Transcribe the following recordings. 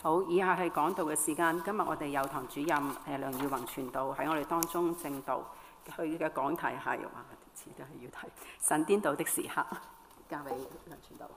好，以下係講道嘅時間。今日我哋有堂主任梁耀宏傳道喺我哋當中證道，佢嘅講題係遲都係要睇神顛倒的時刻，交俾梁傳道。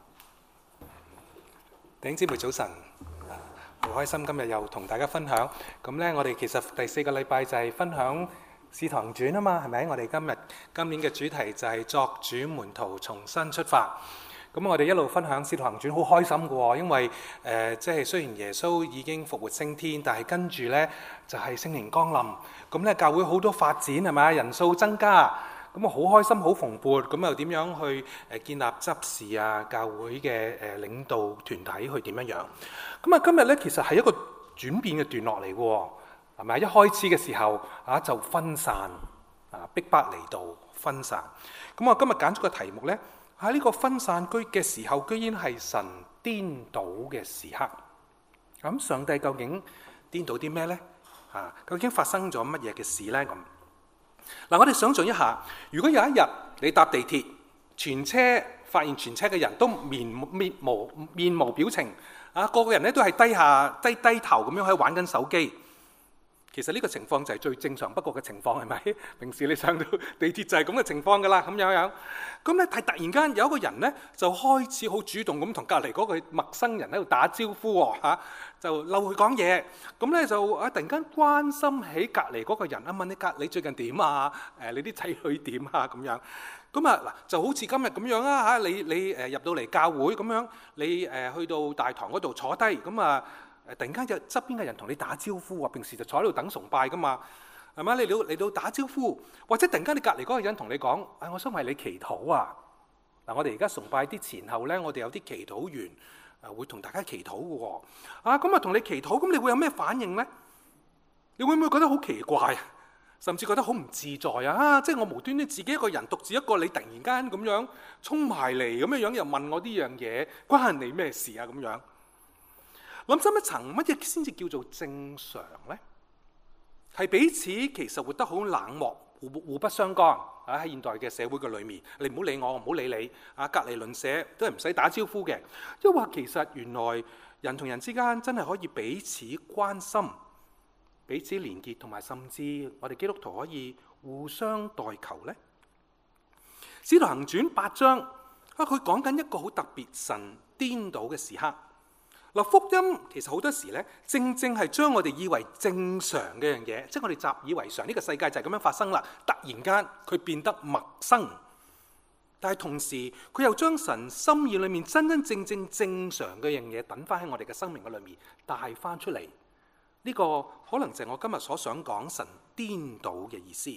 弟兄姊妹早晨，好開心今日又同大家分享。咁咧，我哋其實第4個禮拜就係分享《使徒行傳》啊嘛，係咪？我哋今年嘅主題就係作主門徒重新出發。咁我哋一路分享《使徒行傳》，好開心嘅喎，因為即係雖然耶穌已經復活升天，但係跟住呢就係聖靈降臨，咁咧教會好多發展係咪啊？人數增加，咁啊好開心，好蓬勃，咁又點樣去建立執事啊？教會嘅領導團體去點樣樣？咁啊今日呢其實係一個轉變嘅段落嚟嘅喎，係咪？一開始嘅時候就分散逼迫嚟到分散，咁我今日揀咗個題目呢。喺呢個分散居嘅時候，居然係神顛倒嘅時刻。咁上帝究竟顛倒啲咩呢？究竟發生咗乜嘢嘅事呢？咁嗱，我哋想象一下，如果有一日你搭地鐵，全車發現全車嘅人都面無表情，個個人咧都係低頭咁樣喺度玩緊手機。其實呢個情況就係最正常不過嘅情況，係咪？平時你上到地鐵就係咁嘅情況㗎啦，咁樣。咁咧係突然間有一個人咧就開始好主動咁同隔離嗰個陌生人喺度打招呼喎，就溜佢講嘢。咁咧就突然間關心起隔離嗰個人，問你最近點啊？你啲仔女點啊？咁樣。咁嗱就好似今日咁樣啊，你入到嚟教會咁樣，你去到大堂嗰度坐低咁啊。突然間有側邊嘅人同你打招呼啊！平時就坐喺度等崇拜噶嘛，係咪？你嚟到打招呼，或者突然間你隔離嗰個人同你講：我想為你祈禱啊！嗱，我哋而家崇拜啲前後咧，我哋有啲祈禱員會同大家祈禱嘅喎。咁同你祈禱，咁你會有咩反應咧？你會唔會覺得好奇怪，甚至覺得好唔自在啊？即係我無端端自己一個人獨自一個，你突然間咁樣衝埋嚟咁樣又問我呢樣嘢，關你咩事啊？咁樣。諗深一層，乜嘢先至叫做正常呢？係彼此其實活得好冷漠，互不相干。喺現代嘅社會嘅裏面，你唔好理我，我唔好理你。隔離鄰舍都係唔使打招呼嘅。抑或其實原來人同人之間真係可以彼此關心、彼此連結，同埋甚至我哋基督徒可以互相代求呢？使徒行傳8章佢講緊一個好特別神顛倒嘅時刻。嗱，福音其實好多時咧，正係將我哋以為正常嘅樣嘢，即係我哋習以為常，呢個世界就係咁樣發生啦。突然間佢變得陌生，但係同時佢又將神心意裏面真正正常嘅樣嘢等翻喺我哋嘅生命嘅裏面帶翻出嚟。呢個可能就係我今日所想講神顛倒嘅意思。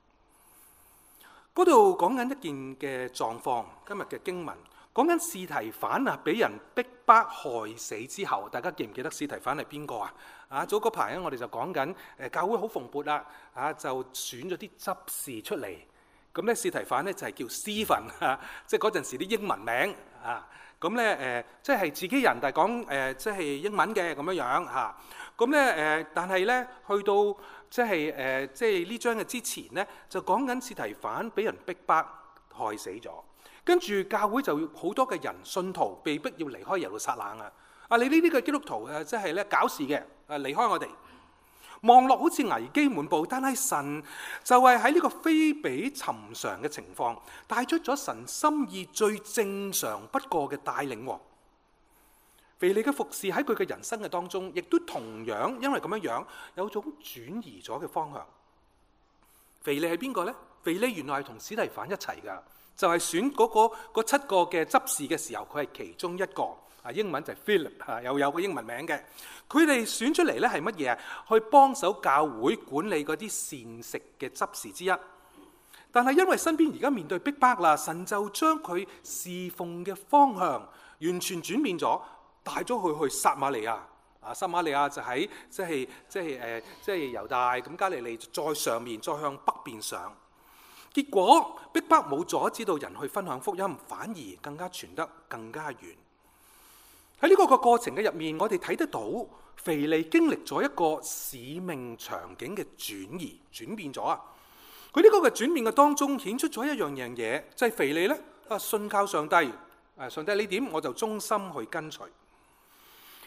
嗰度講緊一件嘅狀況，今日嘅經文。講緊司提反俾人逼迫害死之後，大家記唔記得司提反係邊個啊？早嗰排我哋就講緊教會好蓬勃啦，就選咗啲執事出嚟。咁咧司提反咧就係叫 Stephen，即係嗰陣時啲英文名啊。咁咧即係自己人，但係講即係英文嘅咁樣樣嚇。咁咧但係咧去到即係呢章嘅之前咧，就講緊司提反俾人逼迫害死咗。跟住教會就好多嘅人信徒被逼要離開耶路撒冷啊！你呢啲嘅基督徒即係咧搞事嘅離開我哋，望落好似危機滿布，但係神就係喺呢個非比尋常嘅情況，帶出咗神心意最正常不過嘅帶領。腓利嘅服侍喺佢嘅人生嘅當中，亦都同樣因為咁樣樣有種轉移咗嘅方向。腓利係邊個呢？腓利原來係同司提反一齊噶。就係選嗰7個嘅執事嘅時候，佢係其中一個。英文就係 Philip， 又有個英文名嘅。佢哋選出嚟咧係乜嘢啊？去幫手教會管理嗰啲膳食嘅執事之一。但係因為身邊而家面對逼迫啦，神就將佢侍奉嘅方向完全轉變咗，帶咗佢去撒瑪利亞。撒瑪利亞就喺即係猶大咁，加利利再上面，再向北邊上。結果逼迫冇阻止到人去分享福音，反而更加傳得更加遠。喺呢個過程嘅入面，我哋睇得到腓利經歷咗一個使命場景嘅轉變咗啊！佢呢個嘅轉變嘅當中顯出咗一樣嘢，就係腓利咧信靠上帝，上帝你點我就忠心去跟隨。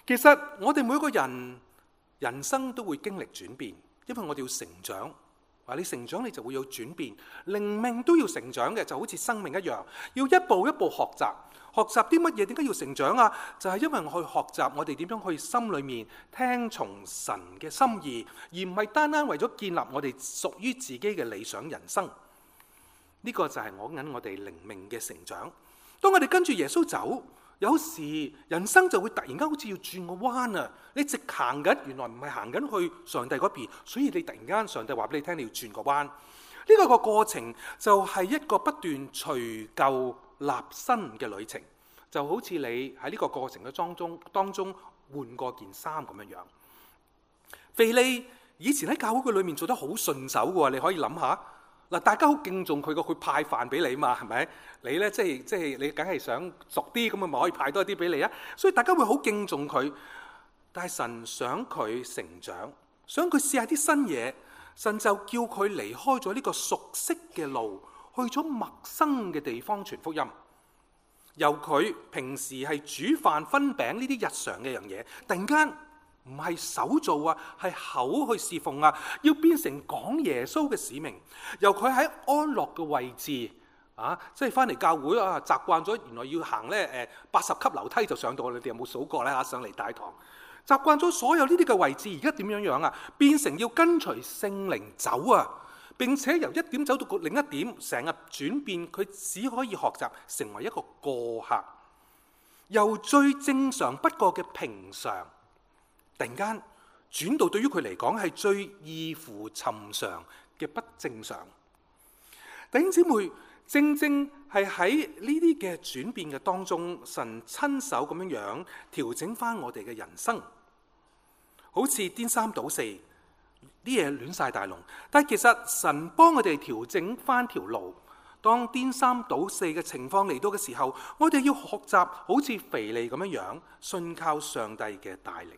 其實我哋每個人人生都會經歷轉變，因為我哋要成長。話你成長，你就會有轉變，靈命都要成長嘅，就好似生命一樣，要一步一步學習。學習啲乜嘢？點解要成長啊？就係因為我去學習我哋點樣去心裏面聽從神嘅心意，而唔係單單為咗建立我哋屬於自己嘅理想人生。呢個就係講緊我哋靈命嘅成長。當我哋跟住耶穌走，有時人生就會突然間好似要轉個彎啊！你直行緊，原來唔係行緊去上帝嗰邊，所以你突然間上帝話俾你聽，你要轉個彎。呢個過程就係一個不斷除舊立新嘅旅程，就好似你喺呢個過程嘅當中換過件衫咁樣樣。腓利以前喺教會嘅裏面做得好順手嘅喎，你可以諗下嗱，大家好敬重佢個，佢派飯俾你嘛，係咪？你咧即係你梗係想熟啲咁啊，咪可以派多啲俾你啊？所以大家會好敬重佢。但係神想佢成長，想佢試下啲新嘢，神就叫佢離開咗呢個熟悉嘅路，去咗陌生嘅地方傳福音。由佢平時係煮飯分餅呢啲日常嘅樣嘢，突然間唔係手做啊，係口去侍奉啊，要變成講耶穌嘅使命。由佢喺安樂嘅位置啊，即係翻嚟教會啊，習慣咗原來要行咧80級樓梯就上到，你哋有冇數過咧嚇？上嚟大堂習慣咗所有呢啲嘅位置，而家點樣樣啊？變成要跟隨聖靈走啊！並且由一點走到另一點，成日轉變，佢只可以學習成為一個過客，由最正常不過嘅平常，突然間轉到對於佢嚟講係最異乎尋常嘅不正常。弟兄姊妹，正正係喺呢啲嘅轉變嘅當中，神親手咁樣樣調整翻我哋嘅人生，好似顛三倒四，啲嘢亂晒大龍。但係其實神幫我哋調整翻條路，當顛三倒四嘅情況嚟到嘅時候，我哋要學習好似腓利咁樣樣，信靠上帝嘅帶領。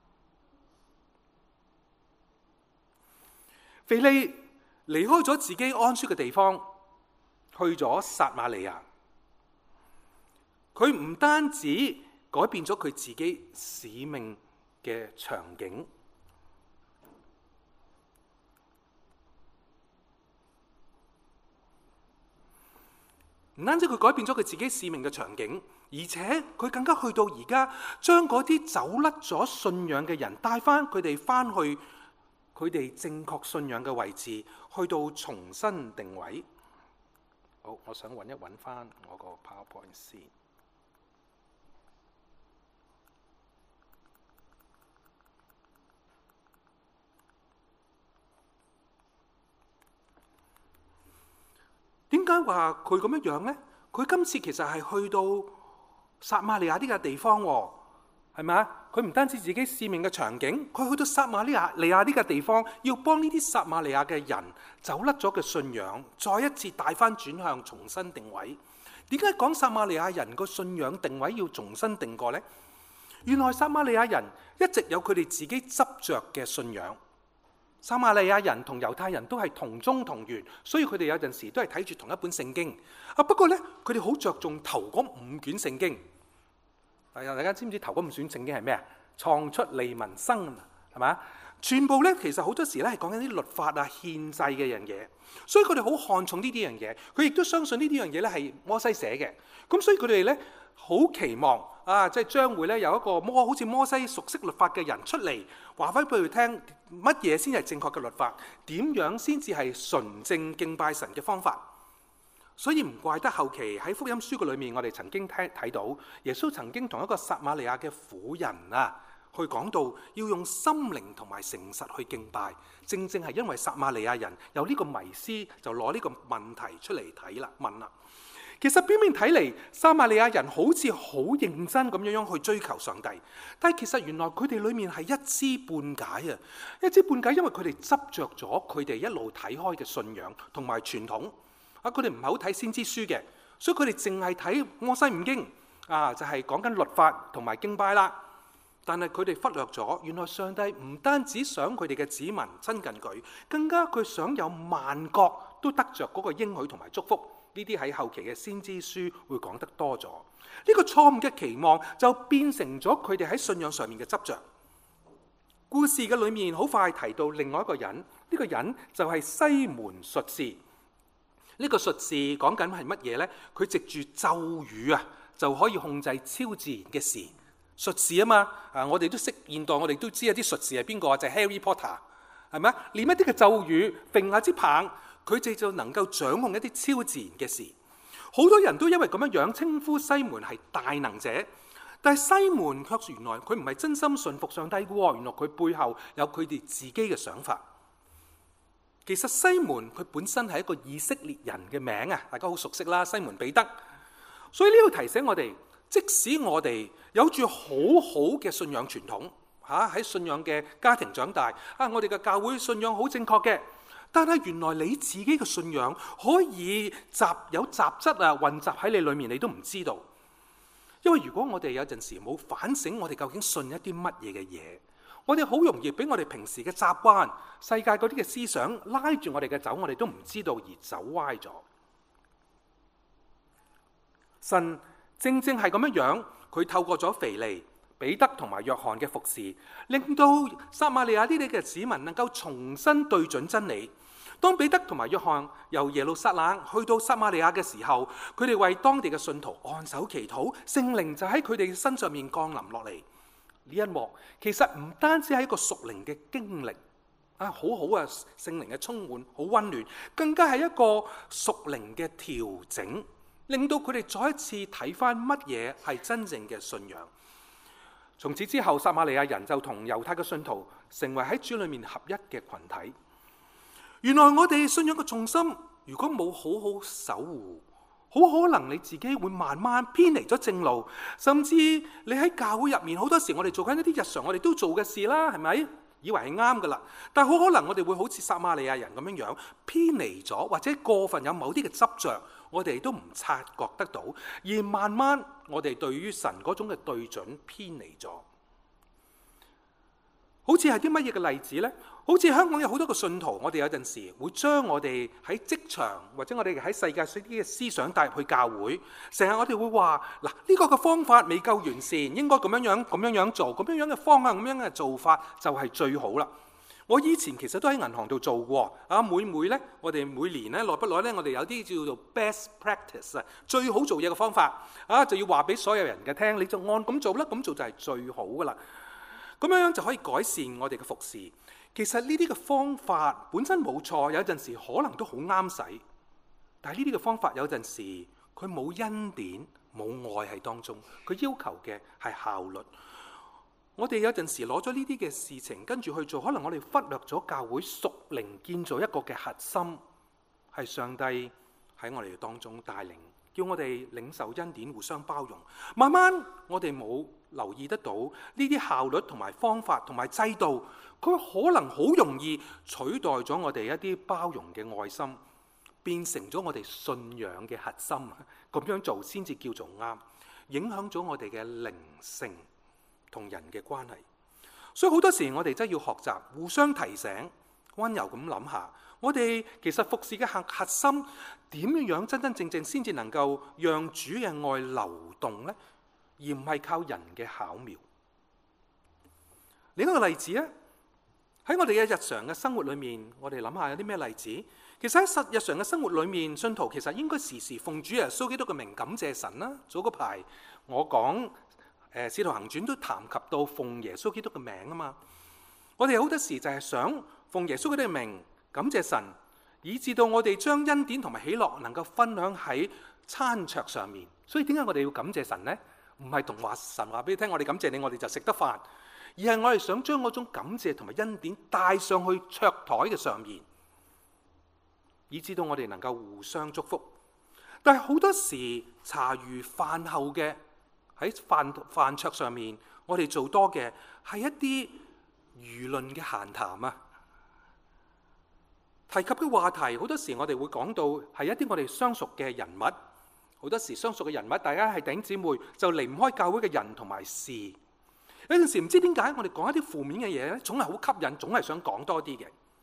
腓利離開咗自己安舒嘅地方，去咗撒瑪利亞。佢唔單止改變咗佢自己使命嘅場景，唔單止佢改變咗佢自己使命嘅場景，而且佢更加去到而家，將嗰啲走甩咗信仰嘅人帶翻佢哋翻去佢哋正確信仰嘅位置，去到重新定位。好，我想揾翻我個 PowerPoint 先。點解話佢咁樣樣呢？佢今次其實係去到撒瑪利亞呢個地方喎，係咪啊？佢唔單止自己使命嘅場景，佢去到撒瑪利亞呢個地方，要幫呢啲撒瑪利亞嘅人走甩咗嘅信仰，再一次帶翻轉向，重新定位。點解講撒瑪利亞人個信仰定位要重新定過呢？原來撒瑪利亞人一直有佢哋自己執着嘅信仰。撒瑪利亞人同猶太人都係同宗同源，所以佢哋有陣時都係睇住同一本聖經。不過呢，佢哋好着重頭嗰5卷聖經。大家知唔知頭嗰5卷聖經係咩啊？創出利民生，係嘛？全部呢，其實好多時咧係講緊啲律法啊、憲制嘅樣嘢。所以佢哋好看重呢啲樣嘢。佢亦都相信呢啲樣嘢咧係摩西寫嘅。咁所以佢哋咧好期望啊，即係將會咧有一個好似摩西熟悉律法嘅人出嚟，話翻俾佢聽乜嘢先係正確嘅律法，點樣先至係純正敬拜神嘅方法。所以唔怪得後期喺福音書嘅裏面，我哋曾經睇到耶穌曾經同一個撒瑪利亞嘅婦人啊，去講到要用心靈同埋誠實去敬拜。正正係因為撒瑪利亞人有呢個迷思，就攞呢個問題出嚟睇啦，問啦。其實表面睇嚟，撒瑪利亞人好似好認真咁樣去追求上帝，但係其實原來佢哋裏面係一知半解啊！一知半解，因為佢哋執着咗佢哋一路睇開嘅信仰同埋傳統啊，佢哋唔係好睇先知書嘅，所以佢哋淨係睇摩西五經啊，就係講緊律法同埋敬拜啦。但係佢哋忽略咗，原來上帝唔單止想佢哋嘅子民親近佢，更加佢想有萬國都得着嗰個應許同埋祝福。呢呢啲喺後期嘅先知書會講得多咗。呢個錯誤嘅期望就變成咗佢哋喺信仰上面嘅執着。故事嘅裏面好快提到另外一個人，呢個人就係西門術士。呢個術士講緊係乜嘢呢？佢藉住咒語就可以控制超自然嘅事。術士啊嘛，我哋都識現代，我哋都知有啲術士係邊個啊？就係 Harry Potter， 係咪啊？念一啲嘅咒語，揈下支棒，佢哋就能夠掌控一啲超自然嘅事。好多人都因為咁樣稱呼西門係大能者，但係西門卻原來佢唔係真心信服上帝嘅喎，原來佢背後有佢哋自己嘅想法。其實西門佢本身係一個以色列人嘅名啊，大家好熟悉啦，西門彼得。所以呢度提醒我哋，即使我哋有住好好嘅信仰傳統，喺信仰嘅家庭長大，我哋嘅教會信仰好正確嘅，但係原來你自己嘅信仰可以有雜質混雜喺你裏面，你都唔知道。因為如果我哋有陣時冇反省，我哋究竟信一啲乜嘢嘅嘢，我哋好容易俾我哋平時嘅習慣、世界嗰啲嘅思想拉住我哋嘅走，我哋都唔知道而走歪咗。神正正係咁樣，佢透過咗腓利、彼得同埋約翰嘅服侍，令到撒瑪利亞呢啲嘅子民能夠重新對準真理。當彼得同埋約翰由耶路撒冷去到撒瑪利亞嘅時候，佢哋為當地嘅信徒按手祈禱，聖靈就喺佢哋身上面降臨落嚟。呢一幕其實唔單止係一個屬靈嘅經歷，好好聖靈嘅充滿，好溫暖，更加係一個屬靈嘅調整，令到佢哋再一次睇翻乜嘢係真正嘅信仰。從此之後，撒瑪利亞人就同猶太嘅信徒成為喺主裏面合一嘅群體。原來我哋信仰嘅重心，如果冇好好守護，好可能你自己會慢慢偏離咗正路，甚至你喺教會入面好多時，我哋做緊一啲日常我哋都做嘅事啦，係咪？以為係啱噶啦，但係好可能我哋會好似撒瑪利亞人咁樣偏離咗，或者過分有某啲嘅執着，我哋都唔察覺得到，而慢慢我哋對於神嗰種嘅對準偏離咗。好似係啲乜嘢嘅例子呢？好似香港有好多個信徒，我哋有陣時會將我哋喺職場或者我哋喺世界上啲嘅思想帶入去教會。成日我哋會話嗱，呢個嘅方法未夠完善，應該咁樣做，咁樣嘅方向，咁樣嘅做法就係最好啦。我以前其實都喺銀行度做過每呢，我哋每年呢，耐不耐呢，我哋有啲叫做 best practice 最好做嘢嘅方法就要話俾所有人嘅聽，你就按咁做啦，咁做就係最好噶啦。咁樣就可以改善我哋嘅服侍。其實呢啲嘅方法本身冇錯，有陣時可能都好啱使。但係呢啲嘅方法有陣時佢冇恩典、冇愛喺當中，佢要求嘅係效率。我哋有陣時攞咗呢啲嘅事情跟住去做，可能我哋忽略咗教會屬靈建造一個嘅核心，係上帝喺我哋當中帶領，叫我哋領受恩典，互相包容。慢慢我哋冇留意得到呢啲效率同埋方法同埋制度，佢可能好容易取代咗我哋一啲包容嘅愛心，變成咗我哋信仰嘅核心。咁樣做先至叫做啱，影響咗我哋嘅靈性同人嘅關係。所以好多時我哋真係要學習互相提醒，溫柔咁諗下，我哋其實服侍嘅核心點樣真真正正先至能夠讓主嘅愛流動呢？而唔係靠人嘅巧妙。另一個例子咧，喺我哋嘅日常嘅生活裏面，我哋諗下有啲咩例子？其實喺日常嘅生活裏面，信徒其實應該時時奉主耶穌基督嘅名感謝神啦。早嗰排我講使徒行傳都談及到奉耶穌基督嘅名啊嘛。我哋好多時就係想奉耶穌基督嘅名感謝神，以至到我哋將恩典同埋喜樂能夠分享喺餐桌上面。所以點解我哋要感謝神呢？唔係同神話俾你聽，我哋感謝你，我哋就食得飯，而係我哋想將嗰種感謝同埋恩典帶上去桌台嘅上面，以至到我哋能夠互相祝福。但係好多時茶餘飯後嘅喺飯桌上面，我哋做多嘅係一啲輿論嘅閒談啊，提及嘅話題好多時我哋會講到係一啲我哋相熟嘅人物。好多時相熟嘅人物，大家係弟兄姊妹，就離唔開教會嘅人同埋事。有陣時唔知點解，我哋講一啲負面嘅嘢咧，總係好吸引，總係想講多啲嘅。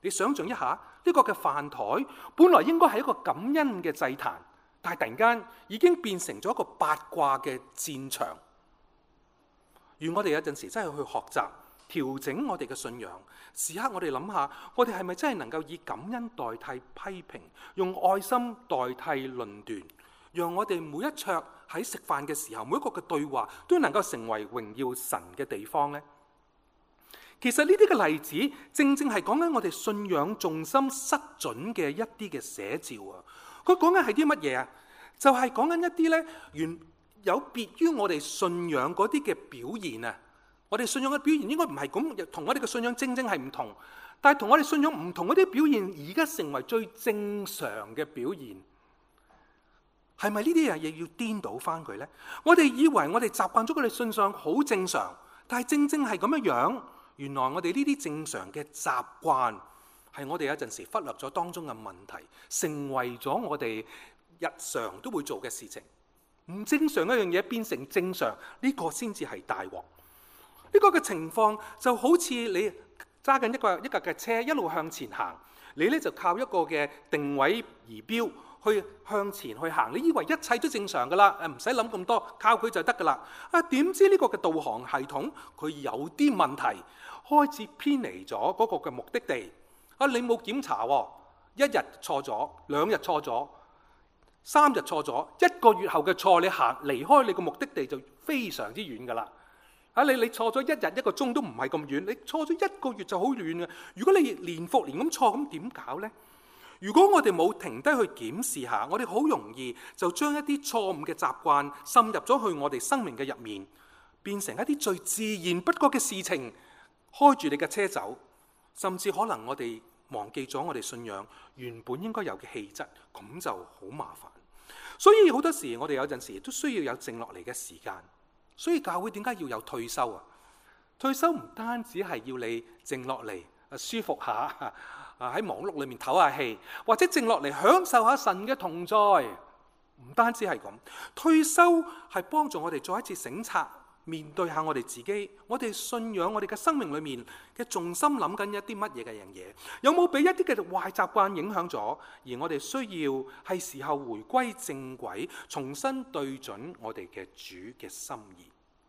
你想象一下，呢個嘅飯台本來應該係一個感恩嘅祭壇，但係突然間已經變成咗一個八卦嘅戰場。願我哋有陣時真係去學習調整我哋嘅信仰，時刻我哋諗下，我哋係咪真係能夠以感恩代替批評，用愛心代替論斷，讓我哋每一桌喺食飯嘅時候，每一個嘅對話都能夠成為榮耀神嘅地方呢？其實呢啲嘅例子，正正係講緊我哋信仰重心失準嘅一啲嘅寫照啊！佢講緊係啲乜嘢啊？就係講緊一啲呢，原有別於我哋信仰嗰啲嘅表現啊！我哋信仰嘅表現應該唔係咁，同我哋嘅信仰正正係唔同。但係同我哋信仰唔同嗰啲表現，而家成為最正常嘅表現，係咪呢啲嘢要顛倒翻佢呢？我哋以為我哋習慣咗佢哋信仰好正常，但係正正係咁樣樣。原來我哋呢啲正常嘅習慣，係我哋有陣時忽略咗當中嘅問題，成為咗我哋日常都會做嘅事情。唔正常一樣嘢變成正常，呢個先至係大鑊。呢個嘅情況就好似你揸緊一架嘅車一路向前行，你咧就靠一個嘅定位儀錶去向前去行，你以為一切都正常噶啦，唔使諗咁多，靠佢就得噶啦。點知呢個嘅導航系統佢有啲問題，開始偏離咗嗰個嘅目的地。你冇檢查喎，一日錯咗，兩日錯咗，3日錯咗，1個月後嘅錯，你離開你個目的地就非常之遠噶啦。你錯咗1日1個鐘都唔係咁遠，你錯咗1個月就好遠嘅。如果你年復年咁錯，咁點搞呢？如果我哋冇停低去檢視下，我哋好容易就將一啲錯誤嘅習慣滲入咗去我哋生命嘅入面，變成一啲最自然不過嘅事情，開住你嘅車走，甚至可能我哋忘記咗我哋信仰原本應該有嘅氣質，咁就好麻煩。所以好多時我哋有陣時都需要有靜落嚟嘅時間。所以教會點解要有退休啊？退休唔單止係要你靜落嚟舒服下，喺忙碌裏面唞下氣，或者靜落嚟享受下神嘅同在。唔單止係咁，退休係幫助我哋再一次省察，面對下我哋自己，我哋信仰，我哋嘅生命裏面嘅重心諗緊一啲乜嘢嘅樣嘢，有冇俾一啲嘅壞習慣影響咗？而我哋需要係時候回歸正軌，重新對準我哋嘅主嘅心意。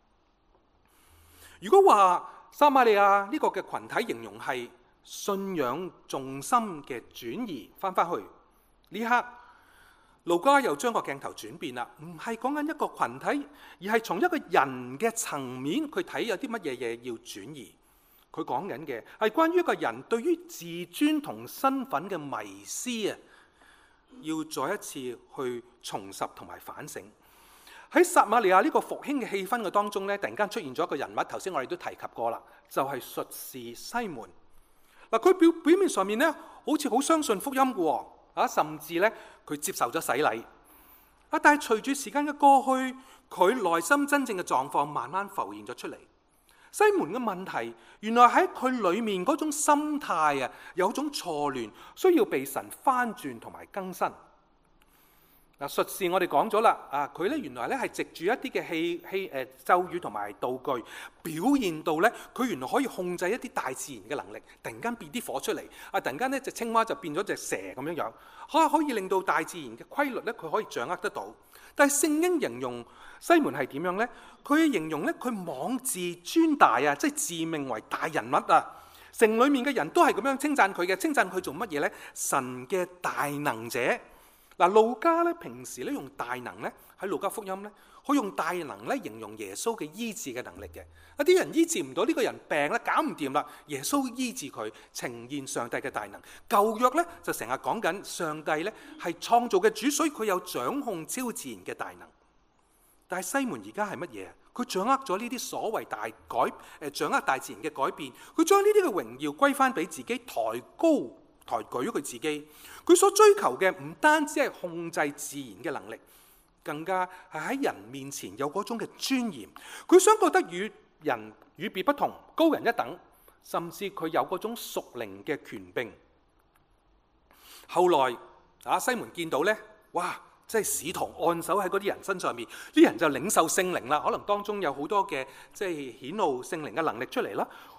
如果話撒瑪利亞呢個嘅群體形容係信仰重心嘅轉移，翻去呢刻，路加又將個鏡頭轉變啦，唔係講緊一個群體，而係從一個人嘅層面去睇有啲乜嘢嘢要轉移。佢講緊嘅係關於一個人對於自尊同身份嘅迷思啊，要再一次去重拾同埋反省。喺撒瑪利亞呢個復興嘅氣氛嘅當中咧，突然間出現咗一個人物，頭先我哋都提及過啦，就係術士西門。嗱，佢表面上面咧，好似好相信福音嘅喎，甚至咧佢接受咗洗禮。但係隨住時間嘅過去，佢內心真正嘅狀況慢慢浮現咗出嚟。西門嘅問題，原來喺佢裏面嗰種心態啊，有種錯亂，需要被神翻轉同埋更新。術士我哋講咗啦，佢咧原來咧係藉住一啲嘅咒語同埋道具，表現到咧佢原來可以控制一啲大自然嘅能力，突然間變啲火出嚟，突然間呢隻青蛙就變咗隻蛇咁樣樣，可以令到大自然嘅規律咧佢可以掌握得到。但係聖經形容西門係點樣呢？佢形容咧佢妄自尊大啊，即係自命為大人物啊。城裡面嘅人都係咁樣稱讚佢嘅，稱讚佢做乜嘢呢？神嘅大能者。路加咧平時咧用大能咧喺路加福音咧，佢用大能咧形容耶穌嘅醫治嘅能力嘅。啲人醫治唔到呢個人病咧，搞唔掂啦，耶穌醫治佢，呈現上帝嘅大能。舊約咧就成日講緊上帝咧係創造嘅主，所以佢有掌控超自然嘅大能。但係西門而家係乜嘢？佢掌握咗呢啲所謂掌握大自然嘅改變，佢將呢啲嘅榮耀歸翻俾自己，抬舉佢自己。佢所追求嘅唔單止係控制自然嘅能力，更加係喺人面前有嗰種嘅尊嚴。佢想覺得與人與別不同，高人一等，甚至佢有嗰種屬靈嘅權柄。後來西門見到呢，哇！即係使徒按手喺嗰啲人身上面，啲人就領受聖靈啦。可能當中有好多嘅即係顯露聖靈嘅能力出嚟啦。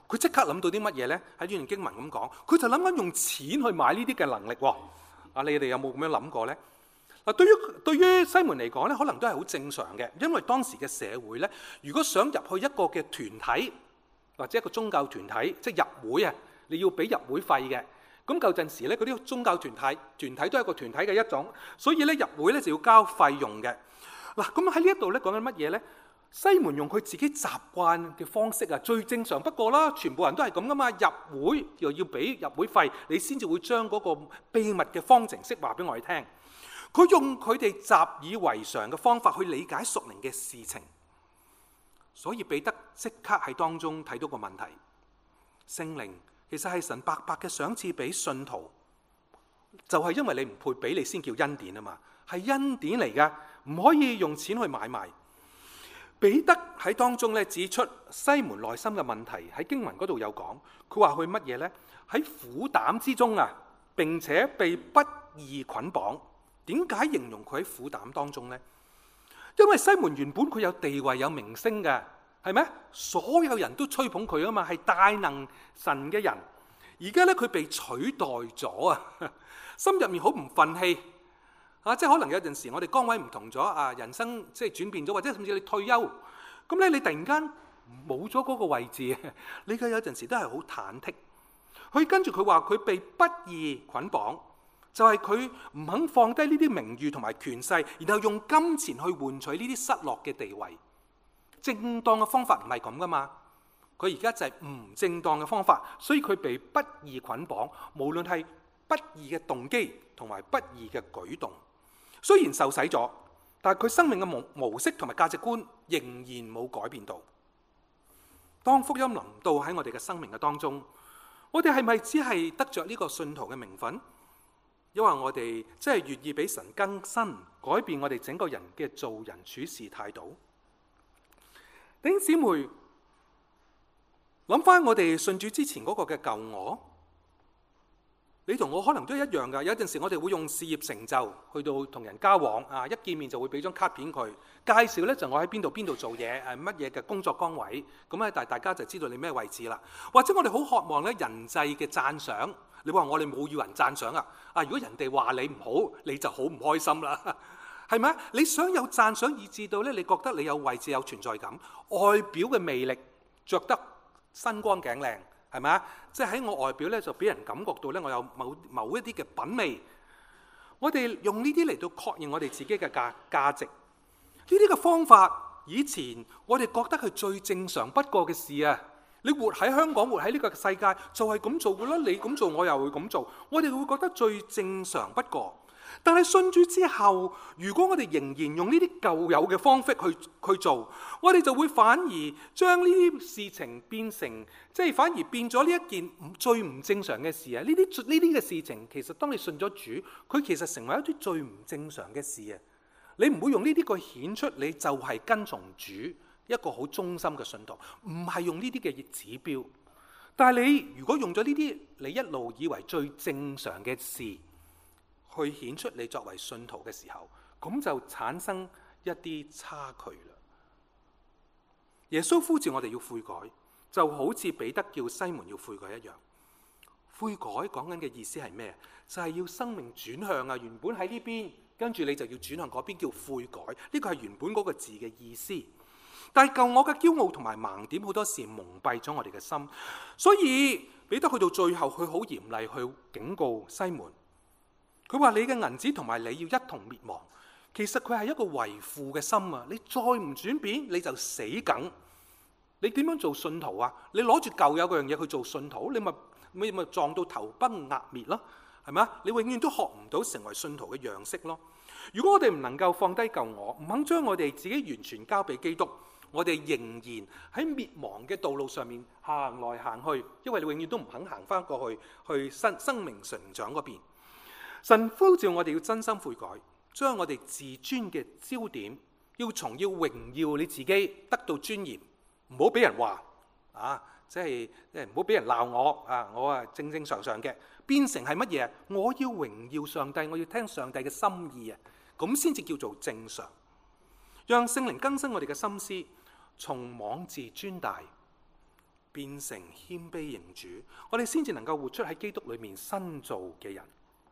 佢即刻諗到啲乜嘢呢？喺呢段經文咁講，佢就諗緊用錢去買呢啲嘅能力喎。你哋有冇咁樣諗過呢？嗱，對於西門嚟講咧，可能都係好正常嘅，因為當時嘅社會咧，如果想入去一個嘅團體或者一個宗教團體，即係入會啊，你要俾入會費嘅。咁舊陣時咧，嗰啲宗教團體都係一個團體嘅一種，所以咧入會咧就要交費用嘅。嗱，咁喺呢一度咧講緊乜嘢咧？西門用佢自己習慣嘅方式啊，最正常不過啦，全部人都係咁噶嘛。入會又要俾入會費，你先至會將嗰個秘密嘅方程式話俾我哋聽。佢用佢哋習以為常嘅方法去理解屬靈嘅事情，所以彼得即刻喺當中睇到個問題。聖靈其實係神白白嘅賞賜俾信徒，就係因為你唔配俾你先叫恩典啊嘛，係恩典嚟噶，唔可以用錢去買賣。彼得喺當中咧指出西門內心嘅問題，喺經文嗰度有講，佢話佢乜嘢呢？喺苦膽之中啊，並且被不義捆綁。點解形容佢喺苦膽當中呢？因為西門原本佢有地位有名聲嘅，係咪？所有人都吹捧佢啊嘛，係大能神嘅人。而家咧佢被取代咗啊，心入面好唔憤氣啊！即係可能有陣時我哋崗位唔同咗啊，人生即係轉變咗，或者甚至你退休，咁咧你突然間冇咗嗰個位置，你嘅有陣時都係好忐忑。佢跟住佢話佢被不義捆綁。就係佢唔肯放低呢啲名譽同埋權勢，然後用金錢去換取呢啲失落嘅地位。正當嘅方法唔係咁噶嘛，佢而家就係唔正當嘅方法，所以佢被不義捆綁，無論係不義嘅動機同埋不義嘅舉動。雖然受洗咗，但係佢生命嘅模式同埋價值觀仍然冇改變到。當福音臨到喺我哋嘅生命嘅當中，我哋係咪只係得着呢個信徒嘅名分？因為我哋真係願意俾神更新，改變我哋整個人嘅做人處事態度。弟兄姊妹，諗翻我哋信主之前嗰個嘅舊我，你同我可能都一樣噶。有陣時我哋會用事業成就去到同人交往啊，一見面就會俾張卡片佢，介紹咧就我喺邊度做嘢，乜嘢嘅工作崗位，咁咧大家就知道你咩位置啦。或者我哋好渴望咧人際嘅讚賞。你話我哋冇要人讚賞啊！如果人哋話你唔好，你就好唔開心啦，係咪？你想有讚賞，以至到咧，你覺得你有位置、有存在感，外表嘅魅力，着得身光頸靚，係咪啊？即係喺我外表咧，就俾人感覺到咧，我有某一啲嘅品味。我哋用呢啲嚟到確認我哋自己嘅價值。呢啲嘅方法，以前我哋覺得係最正常不過嘅事啊！你活喺香港，活喺呢個世界，就係咁做嘅啦。你咁做，我又會咁做。我哋會覺得最正常不過。但係信主之後，如果我哋仍然用呢啲舊有嘅方式去做，我哋就會反而將呢啲事情變成，即係反而變咗呢一件最唔正常嘅事啊！呢啲嘅事情，其實當你信咗主，佢其實成為一啲最唔正常嘅事啊！你唔會用呢啲去顯出你就係跟從主。一個好忠心嘅信徒，唔係用呢啲嘅指標。但係你如果用咗呢啲，你一路以為最正常嘅事，去顯出你作為信徒嘅時候，咁就產生一啲差距啦。耶穌呼召我哋要悔改，就好似彼得叫西門要悔改一樣。悔改講緊嘅意思係咩？就係要生命轉向啊！原本喺呢邊，跟住你就要轉向嗰邊，叫悔改。呢個係原本嗰個字嘅意思。但係舊我嘅驕傲同埋盲點，好多時蒙蔽咗我哋嘅心，所以彼得去到最後，佢好嚴厲去警告西門。佢話：你嘅銀子同埋你要一同滅亡。其實佢係一個為父嘅心啊！你再唔轉變，你就死梗。你點樣做信徒啊？你攞住舊有嗰樣嘢去做信徒，你咪撞到頭崩額滅咯，係咪啊？你永遠都學唔到成為信徒嘅樣式咯。如果我哋唔能夠放低舊我，唔肯將我哋自己完全交俾基督，我哋仍然喺滅亡嘅道路上面行來行去，因為你永遠都唔肯行翻過去生命成長嗰邊。神呼召我哋要真心悔改，將我哋自尊嘅焦點要榮耀你自己，得到尊嚴，唔好俾人話啊，即係唔好俾人鬧我啊，我啊正正常常嘅，變成係乜嘢？我要榮耀上帝，我要聽上帝嘅心意啊，咁先至叫做正常。讓聖靈更新我哋嘅心思，從妄自尊大變成謙卑認主，我哋先至能夠活出喺基督裏面新造嘅人。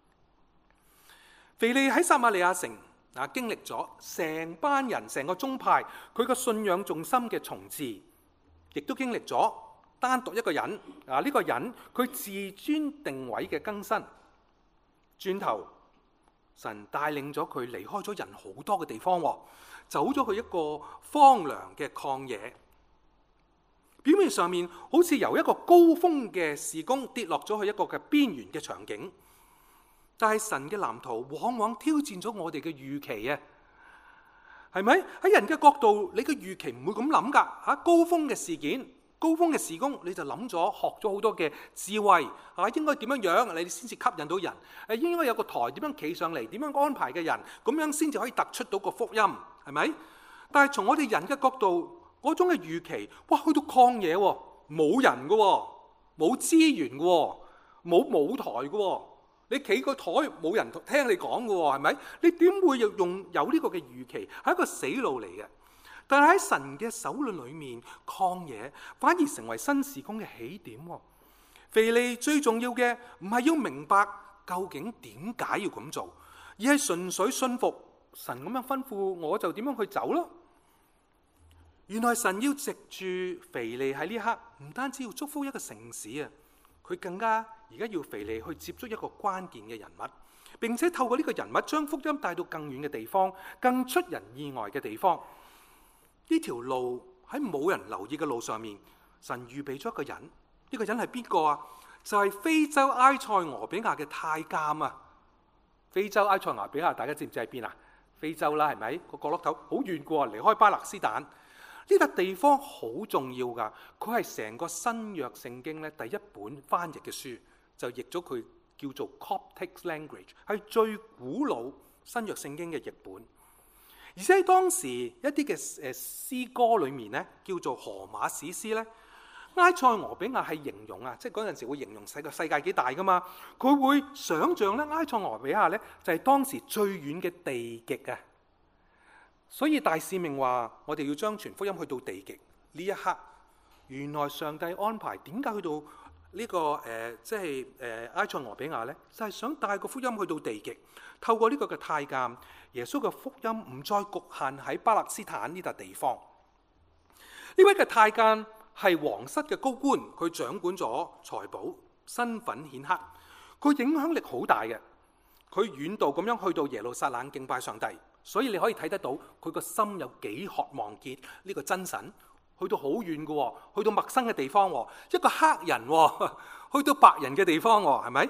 腓利喺撒瑪利亞城經歷咗成班人成個宗派佢個信仰重心嘅重置，亦都經歷咗單獨一個人呢個人佢自尊定位嘅更新。轉頭神帶領咗佢離開咗人好多嘅地方，走咗去一個荒涼嘅曠野。表面上面好似由一個高峰嘅事工跌落咗去一個嘅邊緣嘅場景，但係神嘅藍圖往往挑戰咗我哋嘅預期啊，係咪？喺人嘅角度，你嘅預期唔會咁諗噶。高峰嘅事件、高峰嘅事工，你就諗咗學咗好多嘅智慧應該點樣樣，你先至吸引到人。應該有個台點樣企上嚟，點樣安排嘅人，咁樣先至可以突出到個福音，係咪？但係從我哋人嘅角度，嗰種嘅預期，哇！去到曠野喎，冇人嘅喎，冇資源嘅喎，冇舞台嘅喎，你企個台冇人聽你講嘅喎，係咪？你點會有呢個嘅預期？係一個死路嚟嘅。但係喺神嘅手裏面，曠野反而成為新事工嘅起點。腓利最重要嘅唔係要明白究竟點解要咁做，而係純粹信服神咁樣吩咐，我就點樣去走咯。原來神要藉住腓利喺呢刻，唔單止要祝福一個城市啊，佢更加而家要腓利去接觸一個關鍵嘅人物，並且透過呢個人物將福音帶到更遠嘅地方，更出人意外嘅地方。呢條路喺冇人留意嘅路上面，神預備咗一個人。呢個人係邊個啊？就係非洲埃塞俄比亞嘅太監啊！非洲埃塞俄比亞大家知唔知喺邊啊？非洲啦，係咪？個角落頭好遠過，離開巴勒斯坦。呢笪地方好重要㗎，佢係成個新約聖經咧第一本翻譯嘅書，就譯咗佢叫做 Coptic language， 係最古老新約聖經嘅譯本。而且喺當時一啲嘅詩歌裏面咧，叫做荷馬史詩咧，埃塞俄比亞係形容啊，即係嗰陣時會形容世界幾大㗎嘛，佢會想像咧埃塞俄比亞咧就係當時最遠嘅地極啊。所以大使命話我哋要將傳福音去到地極呢一刻，原來上帝安排點解去到呢個埃塞俄比亞呢？就係想帶個福音去到地極，透過呢個嘅太監，耶穌嘅福音唔再局限喺巴勒斯坦呢笪地方。呢位嘅太監係皇室嘅高官，佢掌管咗財寶，身份顯赫，佢影響力好大嘅。佢遠道咁樣去到耶路撒冷敬拜上帝。所以你可以睇得到佢個心有幾渴望見呢個真神，去到好遠嘅，去到陌生嘅地方，一個黑人去到白人嘅地方，係咪？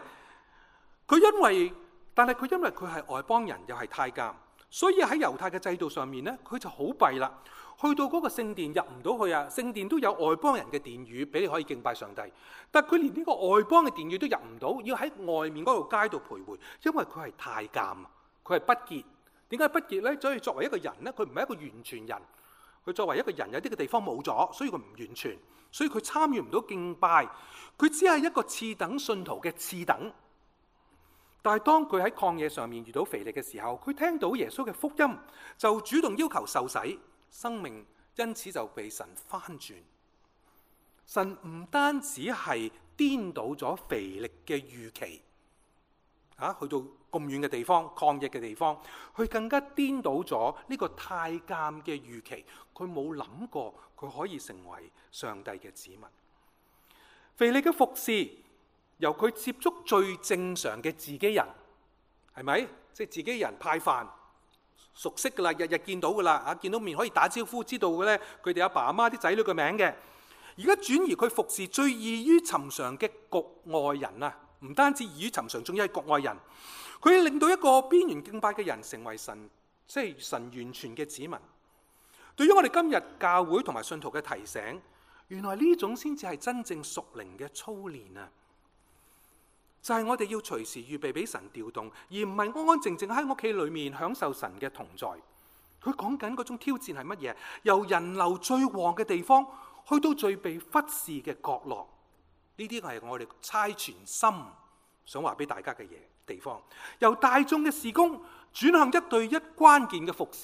但係佢因為佢係外邦人，又係太監，所以喺猶太嘅制度上面呢，佢就好弊啦。去到嗰個聖殿入唔到去啊！聖殿都有外邦人嘅殿宇俾你可以敬拜上帝，但佢連呢個外邦嘅殿宇都入唔到，要喺外面嗰條街度徘徊，因為佢係太監，佢係不潔。點解不潔呢？所以作為一個人呢，佢唔係一個完全人。佢作為一個人，有啲嘅地方冇咗，所以佢唔完全，所以佢參與唔到敬拜。佢只係一個次等信徒嘅次等。但係當佢喺曠野上面遇到腓利嘅時候，佢聽到耶穌嘅福音，就主動要求受洗，生命因此就被神翻轉。神唔單止係顛倒咗腓利嘅預期，去到咁遠嘅地方、曠野嘅地方，佢更加顛倒咗呢個太監嘅預期。佢冇諗過佢可以成為上帝嘅子民。腓利嘅服侍由佢接觸最正常嘅自己人，係咪？即係自己人派飯，熟悉噶啦，日日見到噶啦，見到面可以打招呼，知道嘅咧，佢哋阿爸阿媽啲仔女嘅名嘅。而家轉移佢服侍最異於尋常嘅局外人啊！唔單止異於尋常，仲要係局外人。佢令到一個邊緣敬拜嘅人成為神，即係神完全嘅子民。對於我哋今日教會同埋信徒嘅提醒，原來呢種先至係真正屬靈嘅操練啊！就係我哋要隨時預備俾神調動，而唔係安安靜靜喺屋企裏面享受神嘅同在。佢講緊嗰種挑戰係乜嘢？由人流最旺嘅地方去到最被忽視嘅角落。呢啲係我哋差傳心想話俾大家嘅地方。由大眾嘅事工轉向一對一關鍵嘅服侍，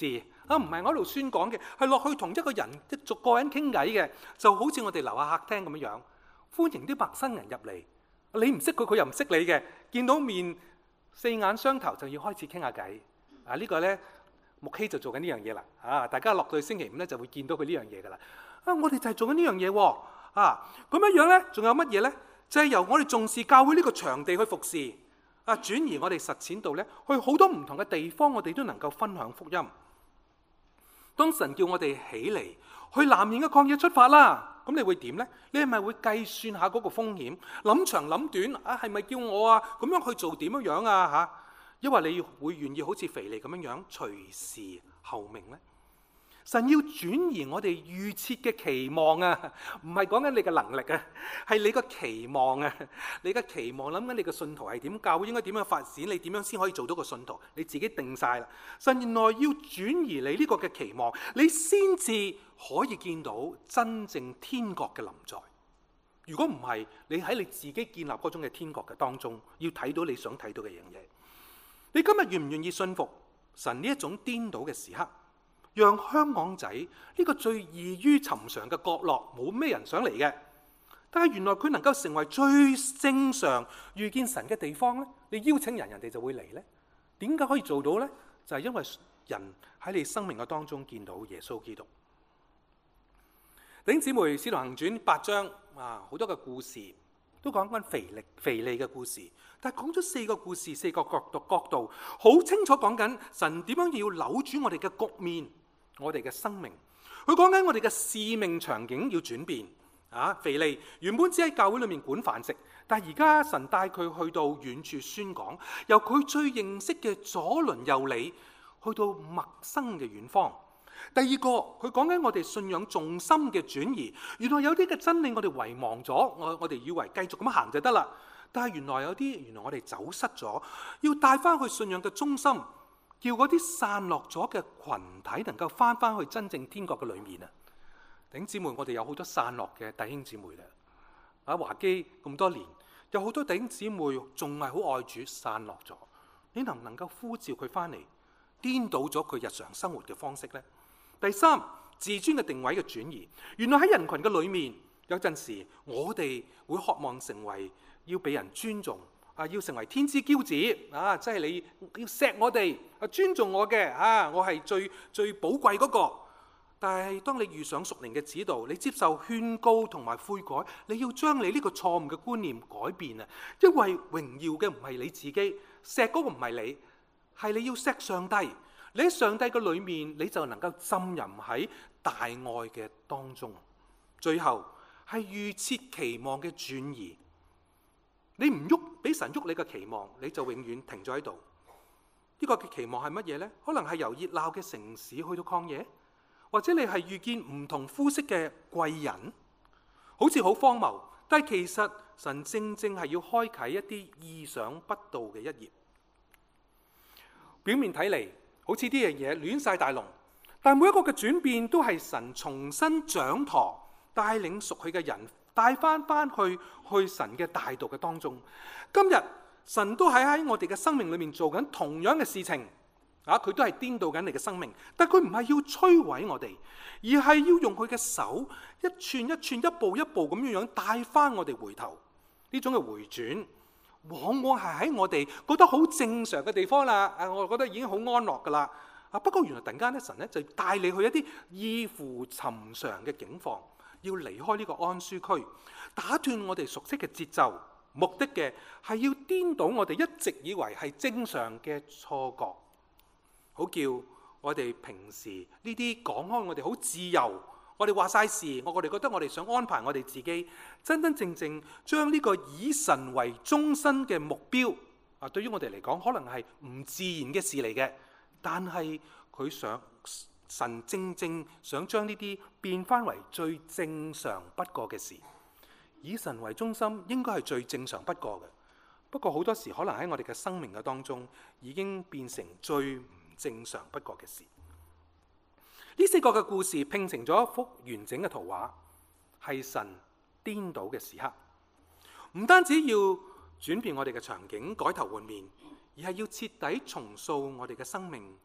唔係我喺度宣講嘅，係落去同一個人逐個人傾偈嘅，就好似我哋樓下客廳咁樣樣，歡迎啲陌生人入嚟。你唔識佢，佢又唔識你嘅，見到面四眼相投就要開始傾下偈。呢個呢，牧希就做緊呢樣嘢啦。大家落到去星期五呢，就會見到佢呢樣嘢噶啦。我哋就係做緊呢樣嘢喎。咁樣樣呢，仲有乜嘢呢？就係由我哋重視教會呢個場地去服侍，轉移我哋實踐到呢，去好多唔同嘅地方，我哋都能夠分享福音。當神叫我哋起嚟去南面嘅曠野出發啦，咁你會點呢？你係咪會計算下嗰個風險，諗長諗短？係咪叫我咁樣去做點樣樣啊？因為你會願意好似腓利咁樣樣隨時候命呢？神要轉移我哋預設嘅期望啊，唔係講緊你嘅能力啊，係你個期望啊。你嘅期望諗緊你嘅信徒係點，教會應該點樣發展，你點樣先可以做到個信徒，你自己定晒啦。神原來要轉移你呢個嘅期望，你先至可以見到真正天國嘅臨在。如果唔係，你喺你自己建立嗰種嘅天國嘅當中，要睇到你想睇到嘅樣嘢。你今日願唔願意信服神呢一種顛倒嘅時刻？讓香港仔呢個最異於尋常嘅角落，冇咩人想嚟嘅，但係原來佢能夠成為最正常遇見神嘅地方呢？你邀請人，人哋就會嚟呢？點解可以做到呢？就係因為人喺你生命嘅當中見到耶穌基督。弟兄姊妹，《使徒行傳》8章好多嘅故事都講緊腓利嘅故事，但係講咗4個故事，4個角度，好清楚講緊神點樣要扭轉我哋嘅局面。我哋嘅生命，佢講緊我哋嘅使命場景要轉變。腓利原本只喺教會裏面管飯食，但係而家神帶佢去到遠處宣講，由佢最認識嘅左鄰右里，去到陌生嘅遠方。第二個，佢講緊我哋信仰重心嘅轉移。原來有啲嘅真理我哋遺忘咗，我哋以為繼續咁行就得啦，但係原來我哋走失咗，要帶翻去信仰嘅中心。叫嗰啲散落咗嘅群體能夠翻去真正天國嘅裏面啊！弟兄姊妹，我哋有好多散落嘅弟兄姊妹啦。華基咁多年，有好多弟兄姊妹仲係好愛主，散落咗。你能唔能夠呼召佢翻嚟，顛倒咗佢日常生活嘅方式呢？第三，自尊嘅定位嘅轉移。原來喺人群嘅裏面，有陣時我哋會渴望成為要被人尊重。要成為天之驕子，即係你要錫我哋，尊重我嘅，我係最寶貴嗰個。但係當你遇上屬靈嘅指導，你接受勸告同埋悔改，你要將你呢個錯誤嘅觀念改變啊！因為榮耀嘅唔係你自己，錫嗰個唔係你，係你要錫上帝。你喺上帝嘅裏面，你就能夠浸淫喺大愛嘅當中。最後係預設期望嘅轉移。你唔喐，俾神喐你嘅期望，你就永遠停咗喺度。呢個嘅期望係乜嘢呢？可能係由熱鬧嘅城市去到曠野，或者你係遇見唔同膚色嘅貴人，好似好荒謬，但係其實神正正係要開啟一啲意想不到嘅一頁。表面睇嚟好似啲嘢亂晒大龍，但每一個嘅轉變都係神重新掌舵，帶領屬佢嘅人。帶翻去神嘅大道嘅當中。今日神都喺我哋嘅生命裏面做緊同樣嘅事情，佢都係顛倒緊你嘅生命，但佢唔係要摧毀我哋，而係要用佢嘅手一寸一寸、一步一步咁樣帶翻我哋回頭。呢種嘅回轉，往往係喺我哋覺得好正常嘅地方啦，我覺得已經好安樂噶啦。不過原來突然間咧，神咧就帶你去一啲異乎尋常嘅境況。要離開呢個安舒區，打斷我哋熟悉嘅節奏，目的嘅係要顛倒我哋一直以為係正常嘅錯覺，好叫我哋平時呢啲講開我哋好自由，我哋話晒事，我哋覺得我哋想安排我哋自己，真真正正將呢個以神為中心嘅目標，對於我哋嚟講可能係唔自然嘅事嚟嘅，但係佢神正正想將呢啲變翻為最正常不過嘅事，以神為中心應該係最正常不過嘅。不過好多時可能喺我哋嘅生命嘅當中，已經變成最唔正常不過嘅事。呢4個嘅故事拼成咗一幅完整嘅圖畫，係神顛倒嘅時刻。唔單止要轉變我哋嘅場景，改頭換面，而係要徹底重塑我哋嘅生命，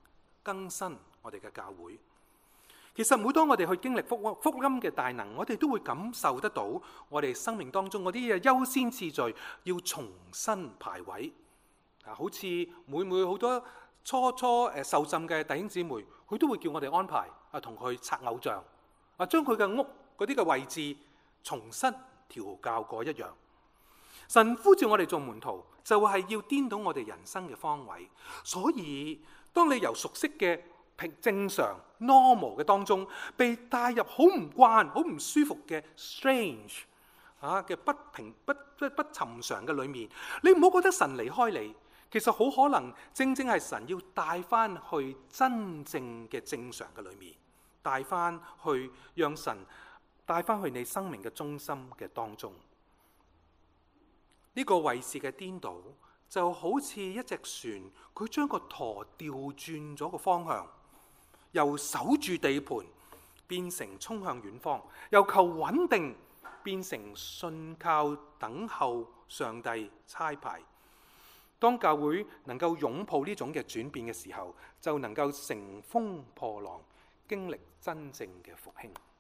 更新我哋嘅教會。其實每當我哋去經歷福音嘅大能，我哋都會感受得到我哋生命當中嗰啲嘅優先次序要重新排位。好似每好多初受浸嘅弟兄姊妹，佢都會叫我哋安排同佢拆偶像，將佢嘅屋嗰啲嘅位置重新調校過一樣。神呼召我哋做門徒，就係要顛倒我哋人生嘅方位。所以當你由熟悉嘅正常 normal 嘅當中，被帶入好唔慣、好唔舒服嘅 strange 嘅不尋常嘅裏面，你唔好覺得神離開你。其實好可能正係神要帶翻去真正嘅正常嘅裏面，帶翻去讓神帶翻去你生命嘅中心嘅當中。呢個位置嘅顛倒就好似一隻船，佢將個舵調轉咗個方向，由守住地盤變成衝向遠方，由求穩定變成信靠等候上帝差派。當教會能夠擁抱呢種嘅轉變嘅時候，就能夠乘風破浪，經歷真正嘅復興。